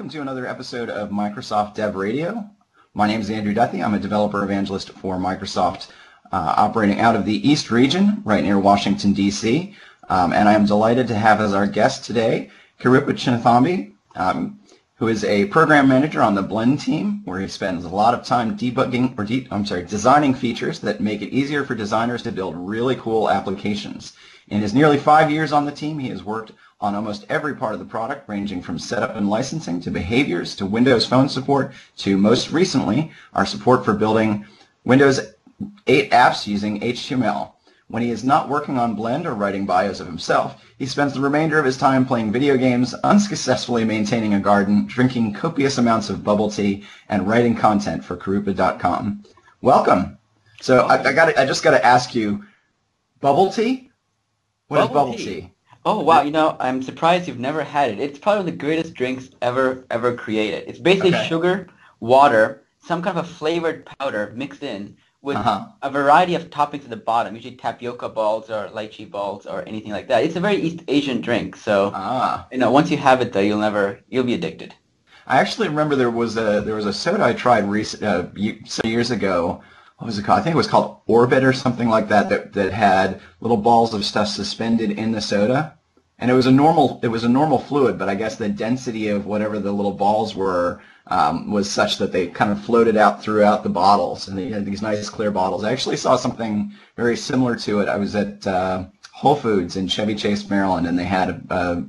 welcome to another episode of Microsoft Dev Radio. My name is Andrew Duthie. I'm a developer evangelist for Microsoft operating out of the East region, right near Washington, D.C. And I am delighted to have as our guest today Kirupa Chinnathambi, who is a program manager on the Blend team, where he spends a lot of time designing features that make it easier for designers to build really cool applications. In his nearly 5 years on the team, he has worked on almost every part of the product, ranging from setup and licensing to behaviors to Windows Phone support to, most recently, our support for building Windows 8 apps using HTML. When he is not working on Blend or writing bios of himself, he spends the remainder of his time playing video games, unsuccessfully maintaining a garden, drinking copious amounts of bubble tea, and writing content for Kirupa.com. Welcome. So I just got to ask you, bubble tea? What is bubble tea? Oh, wow. I'm surprised you've never had it. It's probably one of the greatest drinks ever created. It's basically sugar, water, some kind of a flavored powder mixed in with a variety of toppings at the bottom, usually tapioca balls or lychee balls or anything like that. It's a very East Asian drink. So, once you have it, though, you'll be addicted. I actually remember there was a soda I tried some years ago. What was it called? I think it was called Orbit or something like that had little balls of stuff suspended in the soda. And it was a normal fluid, but I guess the density of whatever the little balls were was such that they kind of floated out throughout the bottles, and they had these nice clear bottles. I actually saw something very similar to it. I was at Whole Foods in Chevy Chase, Maryland, and they had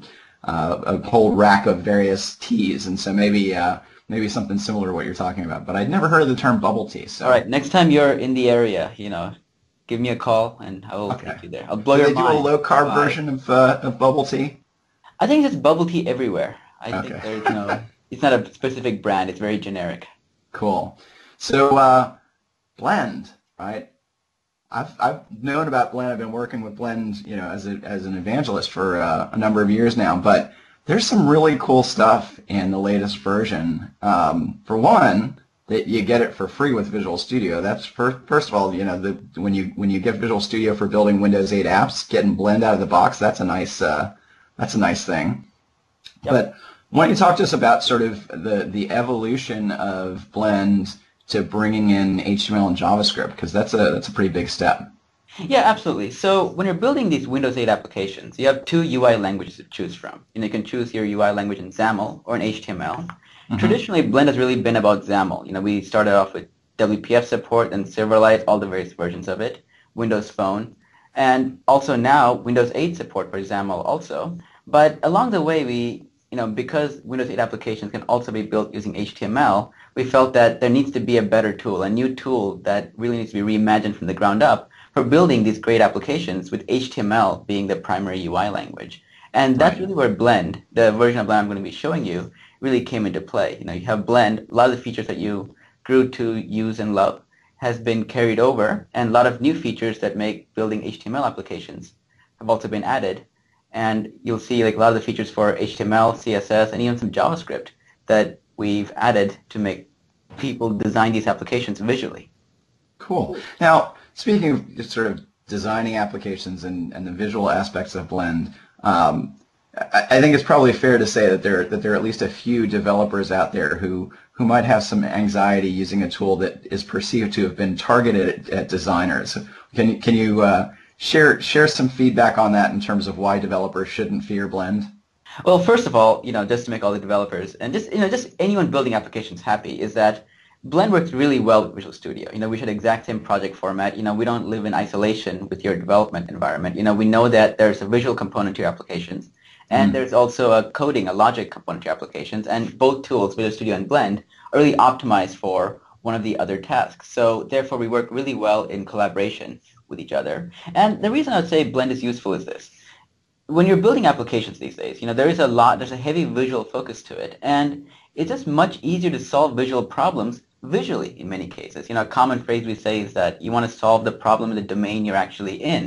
a whole rack of various teas, and so maybe something similar to what you're talking about. But I'd never heard of the term bubble tea. So. All right, next time you're in the area, give me a call, and I will take you there. I'll blow your mind. Do they do a low-carb version of bubble tea? I think it's bubble tea everywhere. I think there's it's not a specific brand. It's very generic. Cool. So Blend, right? I've known about Blend. I've been working with Blend, as an evangelist for a number of years now. But there's some really cool stuff in the latest version. For one, that you get it for free with Visual Studio. That's first of all, when you get Visual Studio for building Windows 8 apps, getting Blend out of the box, that's a nice thing. Yep. But why don't you talk to us about sort of the evolution of Blend to bringing in HTML and JavaScript, because that's a pretty big step. Yeah, absolutely. So when you're building these Windows 8 applications, you have two UI languages to choose from. You can choose your UI language in XAML or in HTML. Mm-hmm. Traditionally, Blend has really been about XAML. We started off with WPF support and Silverlight, all the various versions of it, Windows Phone, and also now Windows 8 support for XAML also. But along the way, because Windows 8 applications can also be built using HTML, we felt that there needs to be a better tool, a new tool that really needs to be reimagined from the ground up for building these great applications with HTML being the primary UI language. And that's really where Blend, the version of Blend I'm going to be showing you, really came into play. You have Blend, a lot of the features that you grew to use and love has been carried over, and a lot of new features that make building HTML applications have also been added. And you'll see a lot of the features for HTML, CSS, and even some JavaScript that we've added to make people design these applications visually. Cool. Now, speaking of sort of designing applications and the visual aspects of Blend, I think it's probably fair to say that there are at least a few developers out there who might have some anxiety using a tool that is perceived to have been targeted at designers. Can you share some feedback on that in terms of why developers shouldn't fear Blend? Well, first of all, just to make all the developers and just anyone building applications happy, is that Blend works really well with Visual Studio. We should exact same project format. We don't live in isolation with your development environment. We know that there's a visual component to your applications, and there's also a coding, a logic component to your applications, and both tools, Visual Studio and Blend, are really optimized for one of the other tasks. So therefore, we work really well in collaboration with each other. And the reason I would say Blend is useful is this. When you're building applications these days, there's a heavy visual focus to it, and it's just much easier to solve visual problems visually in many cases. A common phrase we say is that you want to solve the problem in the domain you're actually in.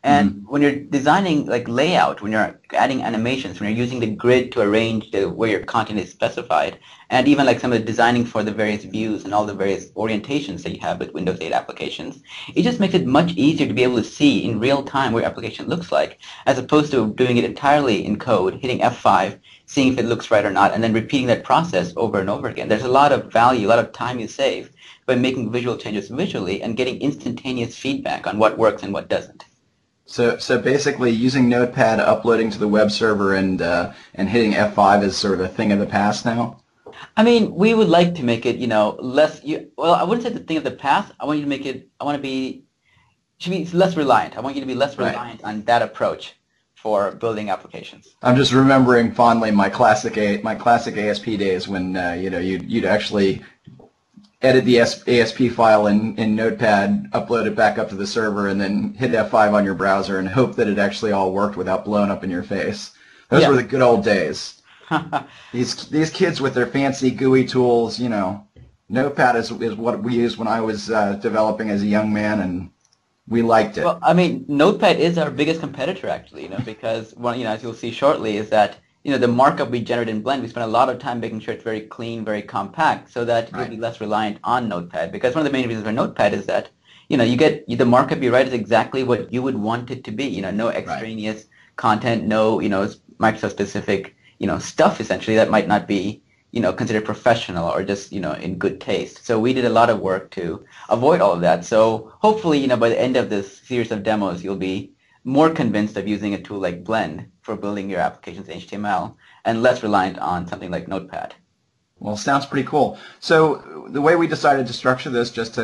And when you're designing like layout, when you're adding animations, when you're using the grid to arrange where your content is specified, and even like some of the designing for the various views and all the various orientations that you have with Windows 8 applications, it just makes it much easier to be able to see in real time what your application looks like, as opposed to doing it entirely in code, hitting F5, seeing if it looks right or not, and then repeating that process over and over again. There's a lot of value, a lot of time you save by making visual changes visually and getting instantaneous feedback on what works and what doesn't. So basically, using Notepad, uploading to the web server, and hitting F5 is sort of a thing of the past now. I mean, we would like to make it, less. Well, I wouldn't say the thing of the past. I want you to make it. I want to be. Should be less reliant. I want you to be less reliant on that approach for building applications. I'm just remembering fondly my classic ASP days when you'd actually edit the ASP file in Notepad, upload it back up to the server, and then hit F5 on your browser and hope that it actually all worked without blowing up in your face. Those were the good old days. These kids with their fancy GUI tools, Notepad is what we used when I was developing as a young man, and we liked it. Well, I mean, Notepad is our biggest competitor, actually, because as you'll see shortly, is that the markup we generate in Blend, we spend a lot of time making sure it's very clean, very compact, so that you'll be less reliant on Notepad. Because one of the main reasons for Notepad is that, you get the markup you write is exactly what you would want it to be. No extraneous content, no, Microsoft-specific, stuff essentially that might not be, considered professional or just, in good taste. So we did a lot of work to avoid all of that. So hopefully, by the end of this series of demos, you'll be more convinced of using a tool like Blend for building your applications in HTML and less reliant on something like Notepad. Well, sounds pretty cool. So the way we decided to structure this, just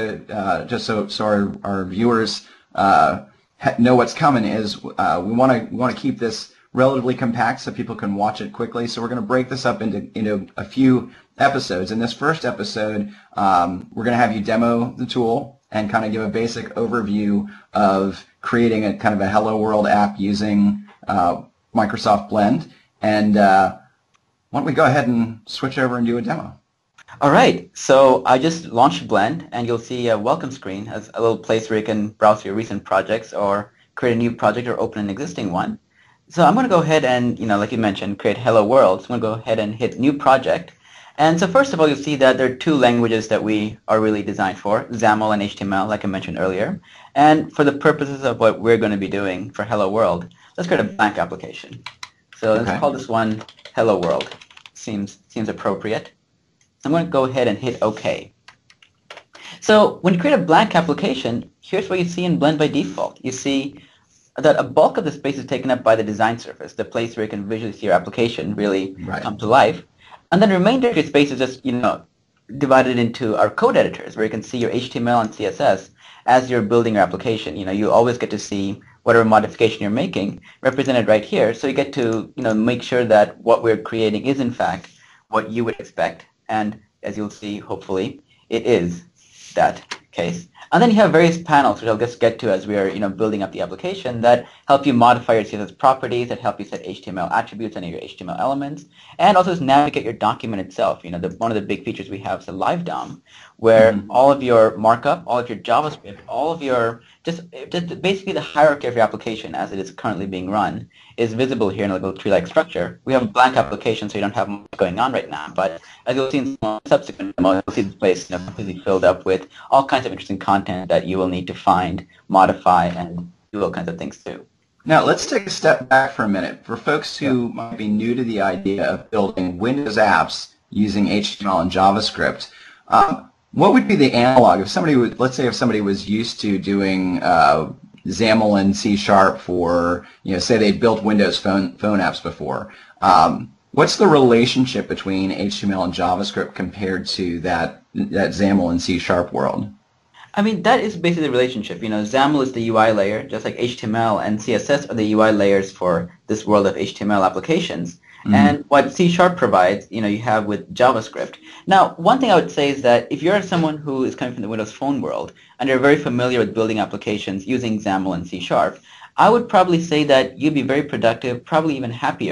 so our viewers know what's coming, is we want to keep this relatively compact so people can watch it quickly. So we're going to break this up into a few episodes. In this first episode, we're going to have you demo the tool and kind of give a basic overview of creating a kind of a Hello World app using Microsoft Blend. And why don't we go ahead and switch over and do a demo? All right. So I just launched Blend, and you'll see a welcome screen as a little place where you can browse your recent projects or create a new project or open an existing one. So I'm going to go ahead and, like you mentioned, create Hello World. So I'm going to go ahead and hit New Project. And so first of all, you'll see that there are two languages that we are really designed for, XAML and HTML, like I mentioned earlier. And for the purposes of what we're going to be doing for Hello World, let's create a blank application. So let's call this one Hello World. Seems appropriate. So I'm going to go ahead and hit OK. So when you create a blank application, here's what you see in Blend by default. You see that a bulk of the space is taken up by the design surface, the place where you can visually see your application really come to life. And then the remainder of your space is just, divided into our code editors, where you can see your HTML and CSS as you're building your application. You always get to see whatever modification you're making represented right here. So you get to, make sure that what we're creating is, in fact, what you would expect. And as you'll see, hopefully, it is that case. And then you have various panels, which I'll just get to as we are building up the application, that help you modify your CSS properties, that help you set HTML attributes on your HTML elements, and also just navigate your document itself. One of the big features we have is the Live DOM, where all of your markup, all of your JavaScript, all of your just basically the hierarchy of your application as it is currently being run is visible here in a little tree-like structure. We have a blank application, so you don't have much going on right now. But as you'll see in some subsequent demos, you'll see this place completely filled up with all kinds of interesting content that you will need to find, modify, and do all kinds of things too. Now, let's take a step back for a minute. For folks who might be new to the idea of building Windows apps using HTML and JavaScript, what would be the analog if somebody would, let's say, if somebody was used to doing XAML and C# for, say they built Windows phone apps before. What's the relationship between HTML and JavaScript compared to that XAML and C# world? I mean, that is basically the relationship. XAML is the UI layer, just like HTML and CSS are the UI layers for this world of HTML applications. And what C# provides, you have with JavaScript. Now, one thing I would say is that if you're someone who is coming from the Windows Phone world and you're very familiar with building applications using XAML and C#, I would probably say that you'd be very productive, probably even happier,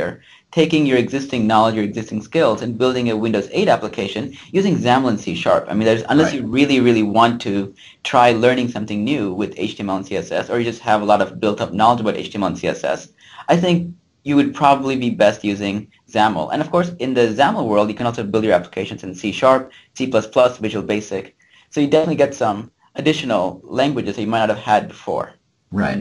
taking your existing knowledge, your existing skills, and building a Windows 8 application using XAML and C Sharp. I mean, unless you really, really want to try learning something new with HTML and CSS, or you just have a lot of built-up knowledge about HTML and CSS, I think you would probably be best using XAML. And of course, in the XAML world, you can also build your applications in C Sharp, C++, Visual Basic. So you definitely get some additional languages that you might not have had before. Right.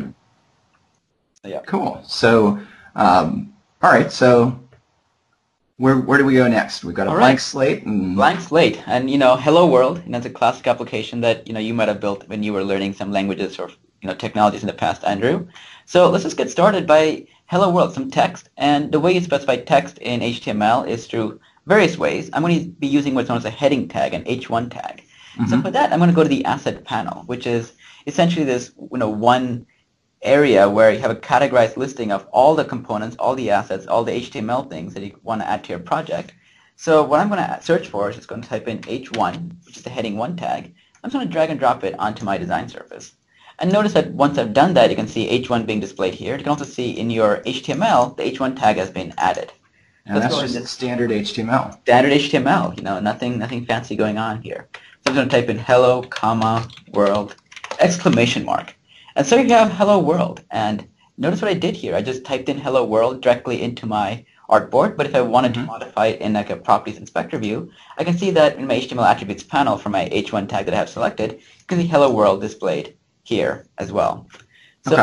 Yeah. Cool. So, all right. So, where do we go next? We've got a blank slate. Blank slate, and Hello World. It's a classic application that you might have built when you were learning some languages or technologies in the past, Andrew. So let's just get started by Hello World, some text, and the way you specify text in HTML is through various ways. I'm going to be using what's known as a heading tag, an H1 tag. So for that, I'm going to go to the asset panel, which is essentially this one area where you have a categorized listing of all the components, all the assets, all the HTML things that you want to add to your project. So what I'm going to search for is just going to type in H1, which is the heading 1 tag. I'm just going to drag and drop it onto my design surface. And notice that once I've done that, you can see H1 being displayed here. You can also see in your HTML, the H1 tag has been added. And that's just standard HTML. Standard HTML, nothing fancy going on here. So I'm going to type in hello, comma, world, exclamation mark. And so you have hello world. And notice what I did here. I just typed in hello world directly into my artboard. But if I wanted to modify it in like a properties inspector view, I can see that in my HTML attributes panel for my H1 tag that I have selected, you can see hello world displayed here as well. So,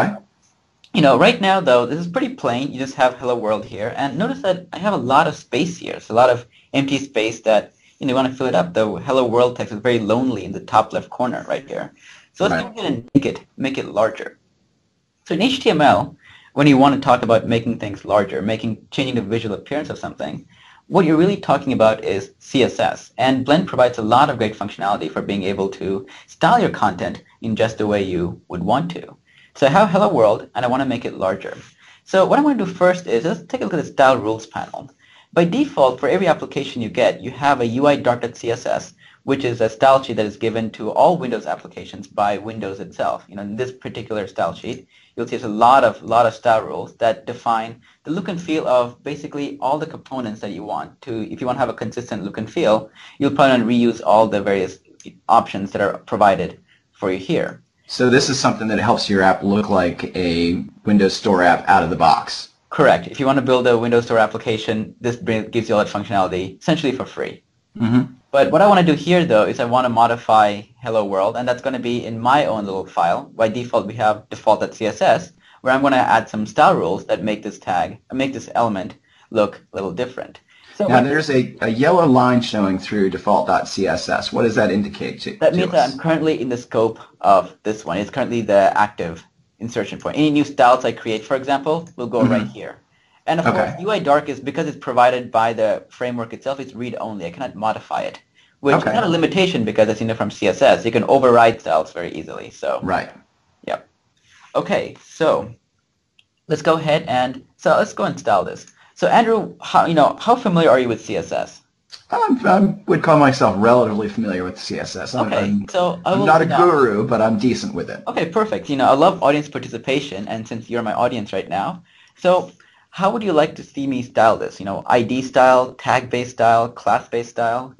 right now though, this is pretty plain. You just have hello world here. And notice that I have a lot of space here. It's a lot of empty space that you want to fill it up. The hello world text is very lonely in the top left corner right here. So let's go ahead and make it larger. So in HTML, when you want to talk about making things larger, changing the visual appearance of something, what you're really talking about is CSS. And Blend provides a lot of great functionality for being able to style your content in just the way you would want to. So I have hello world, and I want to make it larger. So what I want to do first is let's take a look at the style rules panel. By default, for every application you get, you have a UI.css, which is a style sheet that is given to all Windows applications by Windows itself. In this particular style sheet, you'll see there's a lot of style rules that define the look and feel of basically all the components that you want to. If you want to have a consistent look and feel, you'll probably want to reuse all the various options that are provided for you here. So this is something that helps your app look like a Windows Store app out of the box. Correct. If you want to build a Windows Store application, this gives you all that functionality essentially for free. But what I want to do here, though, is I want to modify Hello World, and that's going to be in my own little file. By default, we have default.css, where I'm going to add some style rules that make this element look a little different. So now, there's a yellow line showing through default.css. What does that indicate to That means us? that I'm currently in the scope of this one. It's currently the active insertion point. Any new styles I create, for example, will go right here. And of course, UI Dark is because it's provided by the framework itself, it's read-only. I cannot modify it, which is not a limitation because it's from CSS. You can override styles very easily. So yep. Okay, so let's go ahead and let's go and style this. So Andrew, how familiar are you with CSS? I would call myself relatively familiar with CSS. I'm not a guru, but I'm decent with it. Okay, perfect. I love audience participation, and since you're my audience right now, so how would you like to see me style this? ID style, tag-based style, class-based style.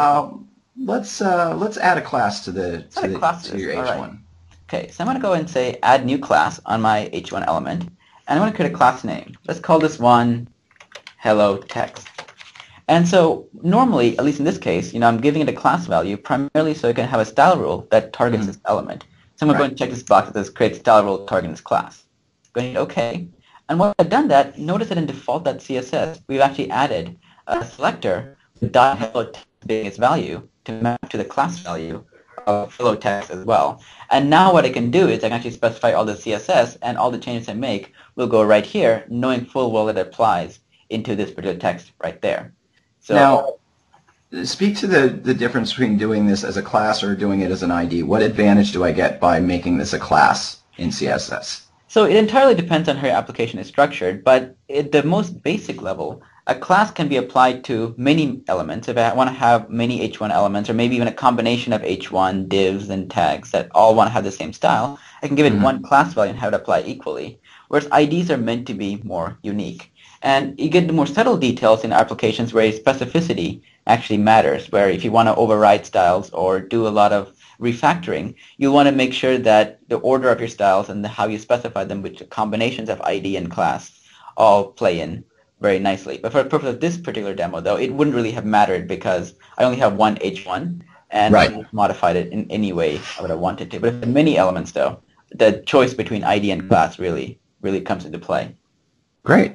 Let's add a class to your H1. Right. Okay, so I'm going to go and say add new class on my H1 element, and I'm going to create a class name. Let's call this one hello text. And so normally, at least in this case, I'm giving it a class value primarily so I can have a style rule that targets this element. So I'm going to go and check this box that says create style rule targeting this class. Go ahead, OK. And once I've done that, notice that in default.css, we've actually added a selector with .hello text being its value to map to the class value of hello text as well. And now what I can do is I can actually specify all the CSS, and all the changes I make will go right here, knowing full well that it applies into this particular text right there. So now, speak to the difference between doing this as a class or doing it as an ID. What advantage do I get by making this a class in CSS? So it entirely depends on how your application is structured, but at the most basic level, a class can be applied to many elements. If I want to have many H1 elements, or maybe even a combination of H1 divs and tags that all want to have the same style, I can give it one class value and have it apply equally, whereas IDs are meant to be more unique. And you get the more subtle details in applications where specificity actually matters, where if you want to override styles or do a lot of refactoring, you want to make sure that the order of your styles and how you specify them with the combinations of ID and class all play in very nicely. But for the purpose of this particular demo, though, it wouldn't really have mattered because I only have one H1, and I Right. modified it in any way I would have wanted to. But if there are many elements, though, the choice between ID and class really comes into play. Great.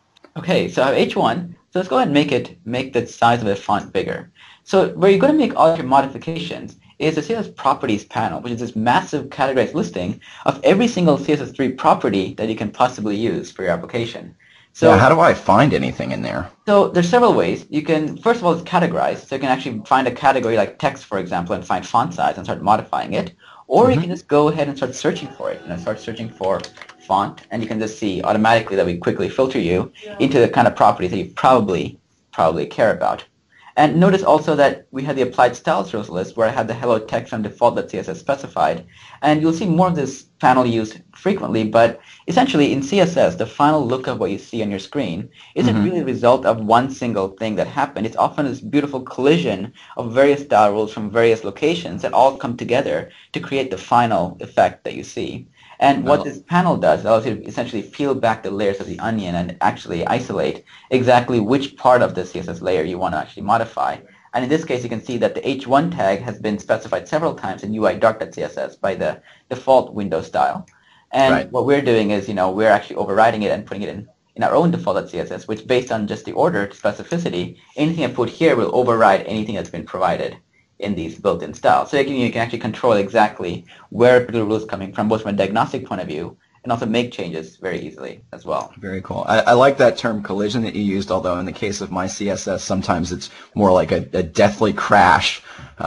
Okay, so I have H1. So let's go ahead and make the size of the font bigger. So where you're going to make all your modifications is the CSS properties panel, which is this massive categorized listing of every single CSS3 property that you can possibly use for your application. So yeah, how do I find anything in there? So there's several ways. You can, first of all, it's categorized. So you can actually find a category like text, for example, and find font size and start modifying it. Or you can just go ahead and start searching for it. Start searching for font, and you can just see automatically that we quickly filter you into the kind of properties that you probably care about. And notice also that we have the applied styles rows list where I have the hello text on default.css specified. And you'll see more of this panel used frequently, but essentially in CSS, the final look of what you see on your screen isn't really the result of one single thing that happened. It's often this beautiful collision of various style rules from various locations that all come together to create the final effect that you see. And what this panel does, it allows you to essentially peel back the layers of the onion and actually isolate exactly which part of the CSS layer you want to actually modify. And in this case, you can see that the H1 tag has been specified several times in UI.css by the default window style. And what we're doing is, we're actually overriding it and putting it in our own default.css, which based on just the order specificity, anything I put here will override anything that's been provided in these built-in styles. So you can actually control exactly where a particular rule is coming from, both from a diagnostic point of view, and also make changes very easily as well. Very cool. I like that term collision that you used, although in the case of my CSS, sometimes it's more like a deathly crash.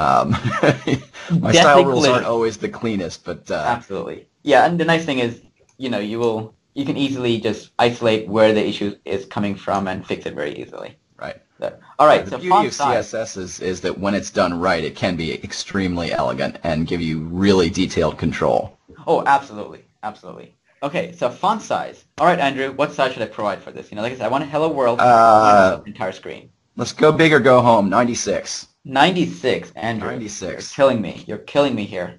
My style rules aren't always the cleanest, but... Absolutely. Yeah, and the nice thing is, you can easily just isolate where the issue is coming from and fix it very easily. Right. All right. The beauty of CSS is that when it's done right, it can be extremely elegant and give you really detailed control. Oh, absolutely. Absolutely. Okay, so font size. All right, Andrew, what size should I provide for this? Like I said, I want a hello world entire screen. Let's go big or go home. 96. 96, Andrew. 96. You're killing me. You're killing me here.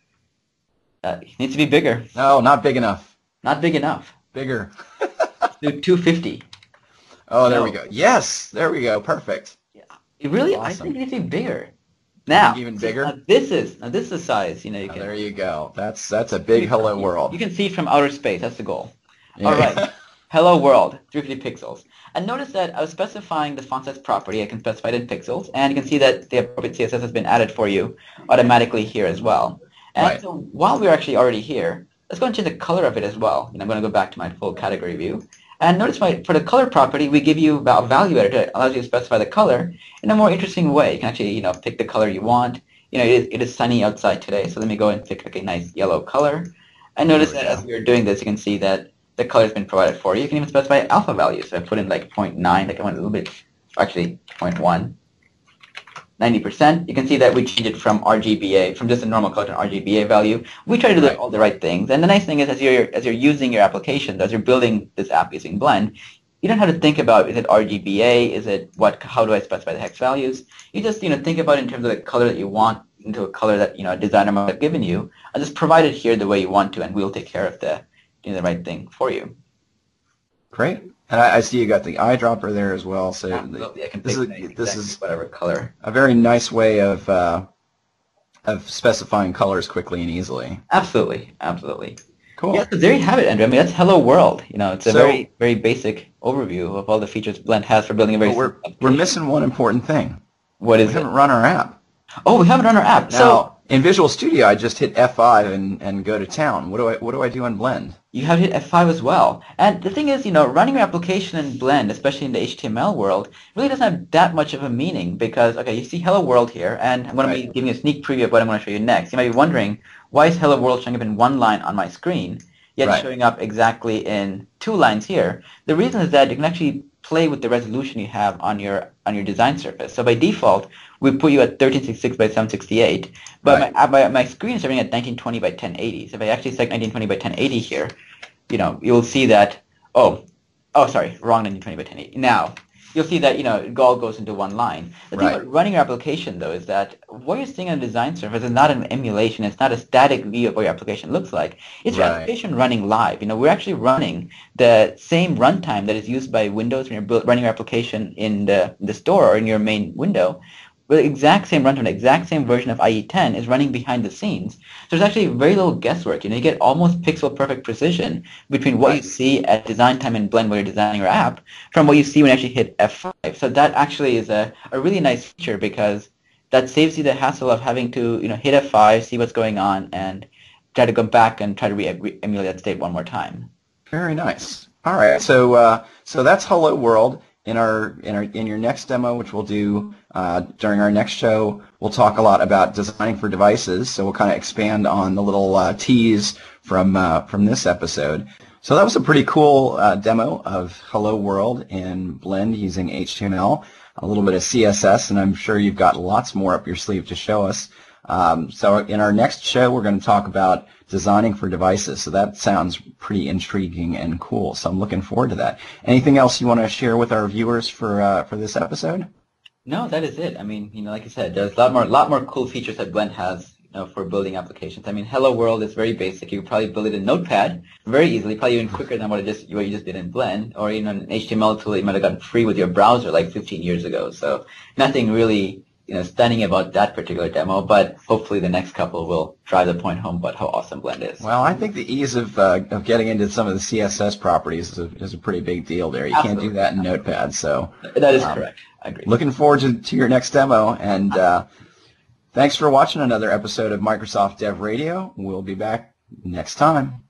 It needs to be bigger. No, not big enough. Not big enough. Bigger. Let's do 250. Oh, there we go. Yes, there we go. Perfect. Yeah. Really, awesome. I think it needs to be bigger. Now, even bigger. Now this is the size. You can. There you go. That's a big hello world. You can see it from outer space. That's the goal. Yeah. All right. Hello world, 350 pixels. And notice that I was specifying the font size property. I can specify it in pixels, and you can see that the appropriate CSS has been added for you automatically here as well. And so while we're actually already here, let's go and change the color of it as well. And I'm going to go back to my full category view. And notice for the color property, we give you a value editor that allows you to specify the color in a more interesting way. You can actually, pick the color you want. It is sunny outside today, so let me go and pick like a nice yellow color. And notice that as we're doing this, you can see that the color has been provided for you. You can even specify alpha values. So I put in like 0.9, like I went a little bit, actually 0.1. 90%. You can see that we changed it from RGBA, from just a normal color to an RGBA value. We try to do all the right things. And the nice thing is, as you're using your application, as you're building this app using Blend, you don't have to think about, is it RGBA, is it how do I specify the hex values? You just think about it in terms of the color that you want, into a color that a designer might have given you, and just provide it here the way you want to, and we'll take care of doing the right thing for you. Great. And I see you got the eyedropper there as well. So I can pick this is whatever color. A very nice way of specifying colors quickly and easily. Absolutely, absolutely. Cool. Yeah, so there you have it, Andrew. I mean, that's Hello World. It's a very, very basic overview of all the features Blend has for building a very. We're missing one important thing. What is it? We haven't run our app. Oh, we haven't run our app. Now, in Visual Studio, I just hit F5 and go to town. What do I do in Blend? You have to hit F5 as well. And the thing is, running your application in Blend, especially in the HTML world, really doesn't have that much of a meaning because, okay, you see Hello World here, and I'm going to be giving you a sneak preview of what I'm going to show you next. You might be wondering, why is Hello World showing up in one line on my screen, yet showing up exactly in 2 lines here? The reason is that you can actually play with the resolution you have on your design surface. So by default, we put you at 1366 by 768, but my screen is running at 1920 by 1080. So if I actually select 1920 by 1080 here, you'll see that, Oh, sorry, wrong 1920 by 1080. Now, you'll see that, it all goes into one line. The thing Right. about running your application, though, is that what you're seeing on the design surface is not an emulation. It's not a static view of what your application looks like. It's your Right. application running live. We're actually running the same runtime that is used by Windows when you're running your application in the store or in your main window. The exact same runtime, the exact same version of IE10 is running behind the scenes. So there's actually very little guesswork. You get almost pixel perfect precision between what you see at design time in Blend when you're designing your app from what you see when you actually hit F5. So that actually is a really nice feature because that saves you the hassle of having to hit F5, see what's going on, and try to go back and try to re-emulate that state one more time. Very nice. All right. So that's Hello World. In your next demo, which we'll do during our next show, we'll talk a lot about designing for devices. So we'll kind of expand on the little tease from this episode. So that was a pretty cool demo of Hello World in Blend using HTML, a little bit of CSS, and I'm sure you've got lots more up your sleeve to show us. So in our next show, we're going to talk about designing for devices. So that sounds pretty intriguing and cool. So I'm looking forward to that. Anything else you want to share with our viewers for this episode? No, that is it. Like I said, there's a lot more cool features that Blend has, for building applications. Hello World is very basic. You could probably build it in Notepad very easily, probably even quicker than what you just did in Blend, or an HTML tool you might have gotten free with your browser like 15 years ago. So nothing really stunning about that particular demo, but hopefully the next couple will drive the point home about how awesome Blend is. Well, I think the ease of getting into some of the CSS properties is a pretty big deal there. You Absolutely. Can't do that in Notepad. So that is correct. I agree. Looking forward to your next demo, and thanks for watching another episode of Microsoft Dev Radio. We'll be back next time.